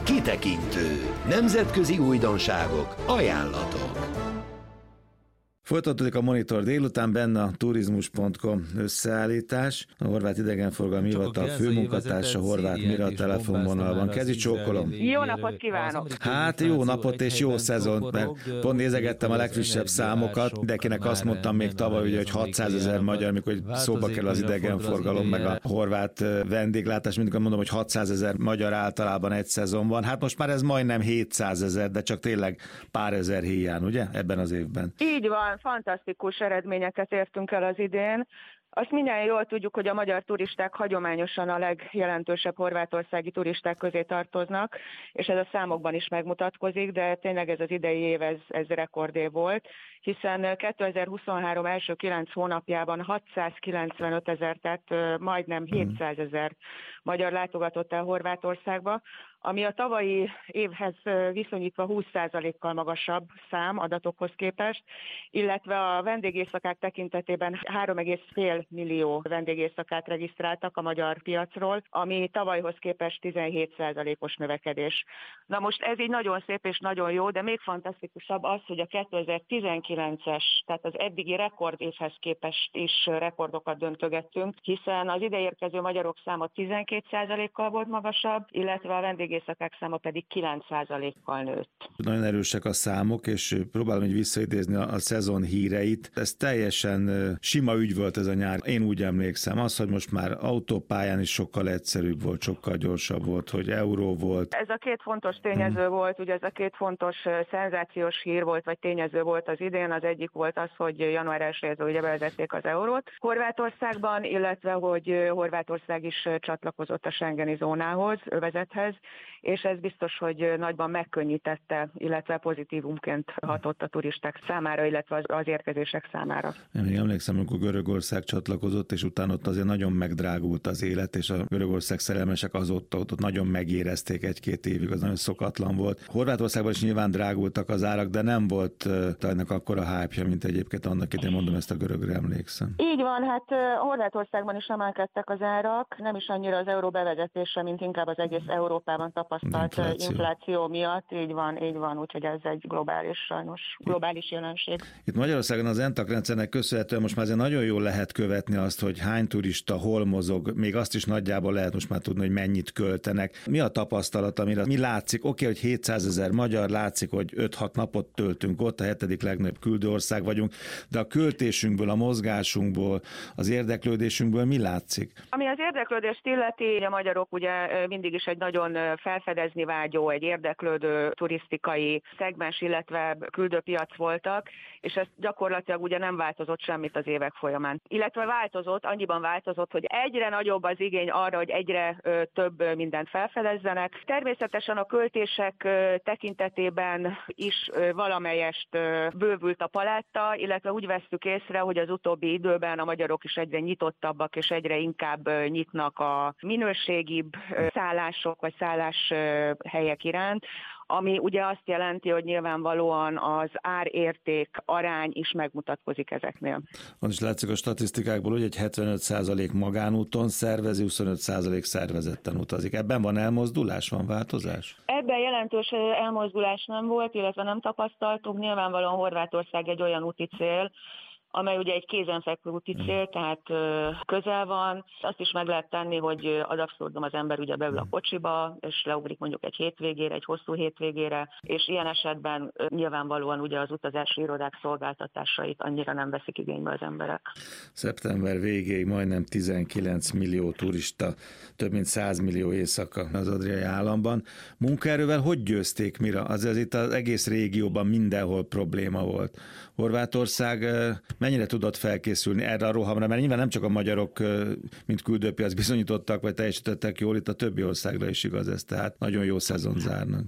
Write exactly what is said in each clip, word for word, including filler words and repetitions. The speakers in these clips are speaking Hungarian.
Kitekintő. Nemzetközi újdonságok, ajánlatok. Folytatódik a Monitor délután, benne a turizmus pont com összeállítás. A Horváth Idegenforgalmi Hivatal főmunkatársa Horváth Mira telefonvonalban. Kezi csókolom. Jó napot kívánok! Hát jó napot és jó szezont, mert pont nézegettem a legfrissebb számokat. Mindenkinek azt mondtam még tavaly, ugye, hogy hatszázezer magyar, amikor szóba kerül az idegenforgalom, meg a horvát vendéglátás, mindig mondom, hogy hatszázezer magyar általában egy szezonban. Hát most már ez majdnem hétszázezer, de csak tényleg pár ezer híján, ugye, ebben az évben. Így van. Fantasztikus eredményeket értünk el az idén. Azt mindjárt jól tudjuk, hogy a magyar turisták hagyományosan a legjelentősebb horvátországi turisták közé tartoznak, és ez a számokban is megmutatkozik, de tényleg ez az idei év, ez, ez rekordév volt, hiszen kétezer-huszonhárom első kilenc hónapjában hatszázkilencvenöt ezer, tehát majdnem hétszázezer magyar látogatott el Horvátországba, ami a tavalyi évhez viszonyítva húsz százalékkal magasabb szám adatokhoz képest, illetve a vendégészakák tekintetében három egész öt millió vendégészakát regisztráltak a magyar piacról, ami tavalyhoz képest tizenhét százalékos növekedés. Na most ez így nagyon szép és nagyon jó, de még fantasztikusabb az, hogy a kétezer-tizenkilences, tehát az eddigi rekordévhez képest is rekordokat döntögettünk, hiszen az ide érkező magyarok száma tizenkét százalékkal volt magasabb, illetve a vendégészakák száma pedig kilenc százalékkal nőtt. Nagyon erősek a számok, és próbálom így visszaidézni a, a szezon híreit. Ez teljesen sima ügy volt ez a nyár. Én úgy emlékszem, az, hogy most már autópályán is sokkal egyszerűbb volt, sokkal gyorsabb volt, hogy euró volt. Ez a két fontos tényező hmm. volt, ugye ez a két fontos szenzációs hír volt, vagy tényező volt az idén. Az egyik volt az, hogy január elsejétől ugye bevezették az eurót Horvátországban, illetve hogy Horvátország is csatlakozott a schengeni zónához, övezethez, és ez biztos, hogy nagyban megkönnyítette, illetve pozitívumként hatott a turisták számára, illetve az, az érkezések számára. Én még emlékszem, amikor Görögország csatlakozott, és utána ott azért nagyon megdrágult az élet, és a Görögország szerelmesek azóta ott, ott nagyon megérezték egy-két évig, az nagyon szokatlan volt. Horvátországban is nyilván drágultak az árak, de nem volt uh, ennek akkora hype-ja, mint egyébként annak idején, mondom, ezt a görögre emlékszem. Így van, hát uh, Horvátországban is emelkedtek az árak, nem is annyira az euró bevezetése, mint inkább az egész Európában tapasztalt infláció. infláció miatt, így van, így van, úgyhogy ez egy globális, sajnos globális jelenség. Itt Magyarországon az ENTAK rendszernek köszönhetően most már azért nagyon jól lehet követni azt, hogy hány turista hol mozog, még azt is nagyjából lehet most már tudni, hogy mennyit költenek. Mi a tapasztalat, amire mi látszik? Oké, hogy hétszázezer magyar, látszik, hogy öt-hat napot töltünk ott, a hetedik legnagyobb küldőország vagyunk, de a költésünkből, a mozgásunkból, az érdeklődésünkből mi látszik? Ami az érdeklődést illeti, a magyarok ugye mindig is egy nagyon felfedezni vágyó, egy érdeklődő turisztikai szegmens, illetve küldőpiac voltak, és ez gyakorlatilag ugye nem változott semmit az évek folyamán. Illetve változott, annyiban változott, hogy egyre nagyobb az igény arra, hogy egyre ö, több mindent felfedezzenek. Természetesen a költések ö, tekintetében is ö, valamelyest ö, bővült a palátta, illetve úgy vesszük észre, hogy az utóbbi időben a magyarok is egyre nyitottabbak, és egyre inkább ö, nyitnak a minőségibb ö, szállások, vagy szálláshelyek iránt, ami ugye azt jelenti, hogy nyilvánvalóan az árérték arány is megmutatkozik ezeknél. Az is látszik a statisztikákból, hogy egy hetvenöt százalék magánúton szervezi, huszonöt százalék szervezetten utazik. Ebben van elmozdulás, van változás? Ebben jelentős elmozdulás nem volt, illetve nem tapasztaltuk. Nyilvánvalóan Horvátország egy olyan úti cél, amely ugye egy kézenfekvő úti cél, tehát közel van. Azt is meg lehet tenni, hogy ad abszurdum az ember ugye beül a kocsiba, és leugrik mondjuk egy hétvégére, egy hosszú hétvégére, és ilyen esetben nyilvánvalóan ugye az utazási irodák szolgáltatásait annyira nem veszik igénybe az emberek. Szeptember végéig majdnem tizenkilenc millió turista, több mint száz millió éjszaka az adriai államban. Munkaerővel hogy győzték, Mira? Azért itt az egész régióban mindenhol probléma volt. Horvátország mennyire tudott felkészülni erre a rohamra, mert nyilván nem csak a magyarok, mint küldőpiac bizonyítottak, vagy teljesítettek jól, itt a többi országra is igaz ez, tehát nagyon jó szezon zárnak. Így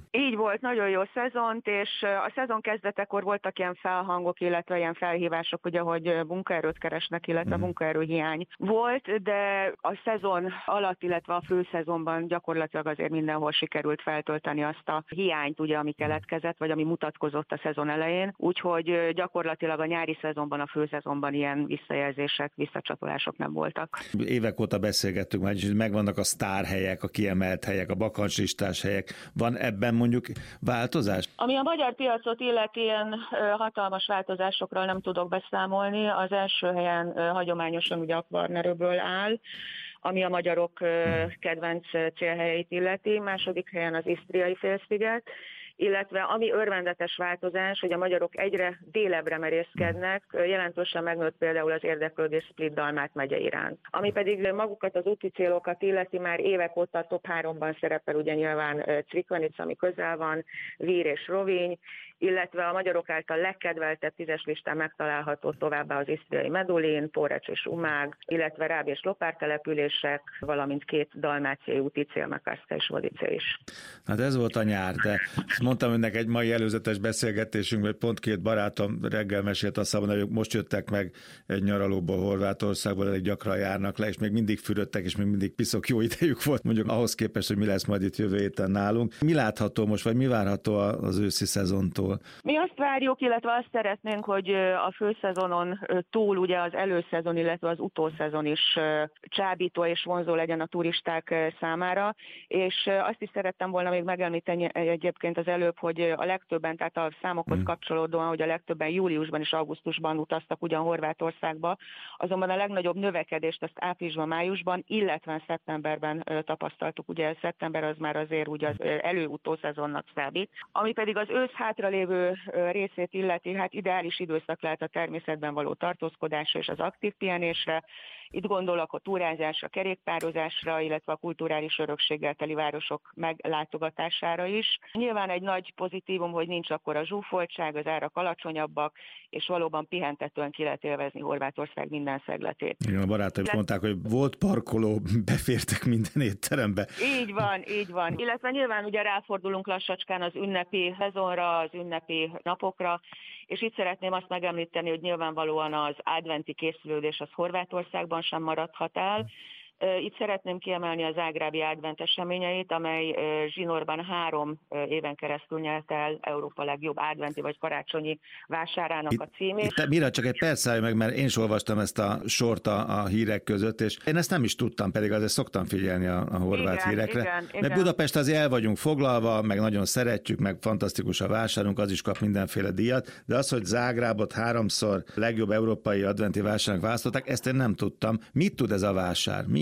volt, nagyon jó szezont, és a szezon kezdetekor voltak ilyen felhangok, illetve ilyen felhívások, ugye, hogy munkaerőt keresnek, illetve munkaerőhiány volt, de a szezon alatt, illetve a főszezonban gyakorlatilag azért mindenhol sikerült feltölteni azt a hiányt, ugye, ami keletkezett, vagy ami mutatkozott a szezon elején. Úgyhogy gyakorlatilag a nyári szezonban, a főszezonban ilyen visszajelzések, visszacsatolások nem voltak. Évek óta beszélgettünk már, hogy megvannak a sztárhelyek, a kiemelt helyek, a bakancslistás helyek. Van ebben mondjuk változás? Ami a magyar piacot illeti, ilyen hatalmas változásokról nem tudok beszámolni. Az első helyen hagyományosan ugye a Kvarneröböl áll, ami a magyarok kedvenc célhelyeit illeti. Második helyen az Isztriai félsziget, illetve ami örvendetes változás, hogy a magyarok egyre délebbre merészkednek, jelentősen megnőtt például az érdeklődés Split-Dalmát megye iránt. Ami pedig magukat az úti célokat illeti, már évek óta a top háromban szerepel ugye nyilván Cvikvanic, ami közel van, Vír és Roviny, illetve a magyarok által legkedveltebb tízes listán megtalálható továbbá az isztriai Medulin, Porecs és Umág, illetve Ráb és Lopár települések, valamint két dalmáciai úti cél, Mekárszka és Vodice is. Hát ez volt a nyár, de mondtam önnek egy mai előzetes beszélgetésünkben, hogy pont két barátom reggel mesélt, azt mondani, hogy most jöttek meg egy nyaralóból Horvátországból, elég gyakran járnak le, és még mindig fürödtek, és még mindig piszok jó idejük volt, mondjuk ahhoz képest, hogy mi lesz majd itt jövő héten nálunk. Mi látható most, vagy mi várható az őszi szezontól? Mi azt várjuk, illetve azt szeretnénk, hogy a főszezonon túl ugye az előszezon, illetve az utószezon is csábító és vonzó legyen a turisták számára, és azt is szerettem volna még megemlíteni egyébként az előbb, hogy a legtöbben, tehát a számokhoz kapcsolódóan, hogy a legtöbben júliusban és augusztusban utaztak ugyan Horvátországba, azonban a legnagyobb növekedést azt áprilisban, májusban, illetve szeptemberben tapasztaltuk. Ugye szeptember az már azért ugye az elő-utószezonnak számít. Ami pedig az ősz hátra lévő részét illeti, hát ideális időszak lehet a természetben való tartózkodásra és az aktív pihenésre. Itt gondolok a túrázásra, kerékpározásra, illetve a kulturális örökséggel teli városok meglátogatására is. Nyilván egy nagy pozitívum, hogy nincs akkora zsúfoltság, az árak alacsonyabbak, és valóban pihentetően ki lehet élvezni Horvátország minden szegletét. Igen, a barátaim mondták, hogy volt parkoló, befértek minden étterembe. Így van, így van. Illetve nyilván ugye ráfordulunk lassacskán az ünnepi szezonra, az ünnepi napokra, és itt szeretném azt megemlíteni, hogy nyilvánvalóan az adventi készülődés az Horvátországban sem maradhat el. Itt szeretném kiemelni az zágrábi advent eseményeit, amely zsinórban három éven keresztül nyerte el Európa legjobb adventi vagy karácsonyi vásárának a címét. Itt, mire csak egy perc állj meg, mert én is olvastam ezt a sort a, a hírek között, és én ezt nem is tudtam, pedig azért szoktam figyelni a, a horvát igen, hírekre. Igen, mert igen. Budapest azért el vagyunk foglalva, meg nagyon szeretjük, meg fantasztikus a vásárunk, az is kap mindenféle díjat, de az, hogy Zágrábot háromszor legjobb európai adventi vásárnak választották, ezt én nem tudtam. Mit tud ez a vásár? Mi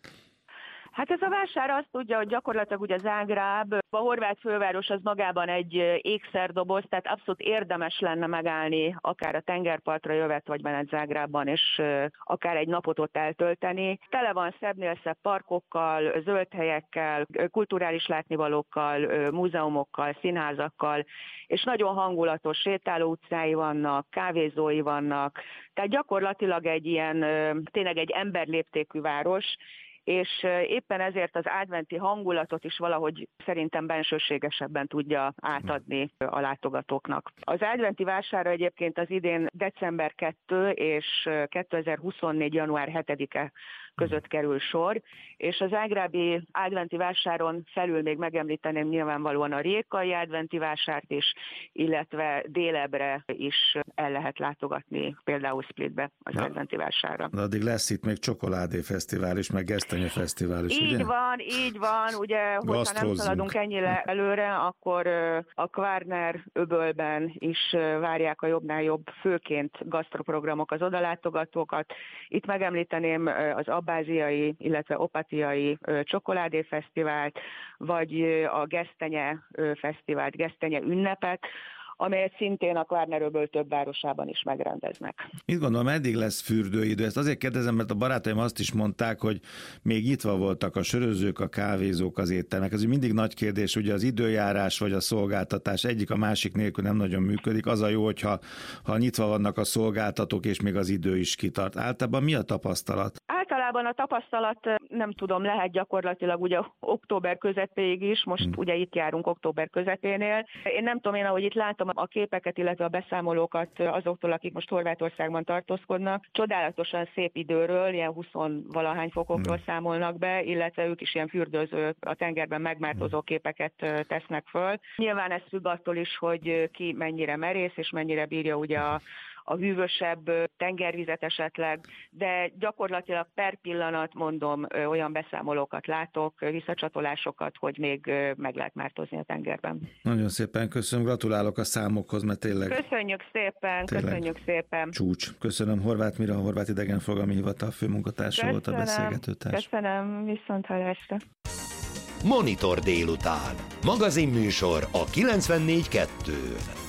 Hát ez a vásár azt tudja, hogy gyakorlatilag ugye Zágráb, a horvát főváros az magában egy ékszerdoboz, tehát abszolút érdemes lenne megállni, akár a tengerpartra jövet, vagy menet Zágrábban, és akár egy napot ott eltölteni. Tele van szebbnél szebb parkokkal, zöld helyekkel, kulturális látnivalókkal, múzeumokkal, színházakkal, és nagyon hangulatos sétáló utcái vannak, kávézói vannak, tehát gyakorlatilag egy ilyen, tényleg egy emberléptékű város, és éppen ezért az adventi hangulatot is valahogy szerintem bensőségesebben tudja átadni a látogatóknak. Az adventi vásárra egyébként az idén december kettő és kétezer-huszonnégy január hetedike között kerül sor, és az zágrábi adventi vásáron felül még megemlíteném nyilvánvalóan a rijékai adventi vásárt is, illetve délebre is el lehet látogatni, például Splitbe az Na, adventi vásárra. De addig lesz itt még csokoládéfesztivál is, meg gesztenyefesztivál is, így ugye? van, így van, ugye, hogyha nem szaladunk ennyire előre, akkor a Kvarner öbölben is várják a jobbnál jobb, főként gasztroprogramok az odalátogatókat. Itt megemlíteném az Abbáziai, illetve Opatiai csokoládéfesztivált, vagy a Gesztenye fesztivált, Gesztenye ünnepet, amelyet szintén a Kvarneröböl több városában is megrendeznek. Mit gondolom, eddig lesz fürdőidő? Ezt azért kérdezem, mert a barátaim azt is mondták, hogy még nyitva voltak a sörözők, a kávézók, az éttermek. Ez mindig nagy kérdés, ugye az időjárás vagy a szolgáltatás egyik a másik nélkül nem nagyon működik. Az a jó, hogyha ha nyitva vannak a szolgáltatók, és még az idő is kitart. Általában mi a tapasztalat? Általában Általában a tapasztalat, nem tudom, lehet gyakorlatilag ugye október közepéig is, most hmm. ugye itt járunk október közepénél. Én nem tudom, én ahogy itt látom a képeket, illetve a beszámolókat azoktól, akik most Horvátországban tartózkodnak, csodálatosan szép időről, ilyen húsz-valahány fokokról hmm. számolnak be, illetve ők is ilyen fürdőző, a tengerben megmártozó képeket tesznek föl. Nyilván ez függ attól is, hogy ki mennyire merész, és mennyire bírja ugye a a hűvösebb tengervizet esetleg, de gyakorlatilag per pillanat, mondom, olyan beszámolókat látok, visszacsatolásokat, hogy még meg lehet mártozni a tengerben. Nagyon szépen köszönöm, gratulálok a számokhoz, mert tényleg... Köszönjük szépen, tényleg köszönjük szépen. Csúcs. Köszönöm, Horváth Mira, a Horvát Idegenforgalmi Hivatal főmunkatársa volt a beszélgetőtárs. Köszönöm, viszonthallásra. Monitor délután. Magazinműsor a kilencvennégy kettő.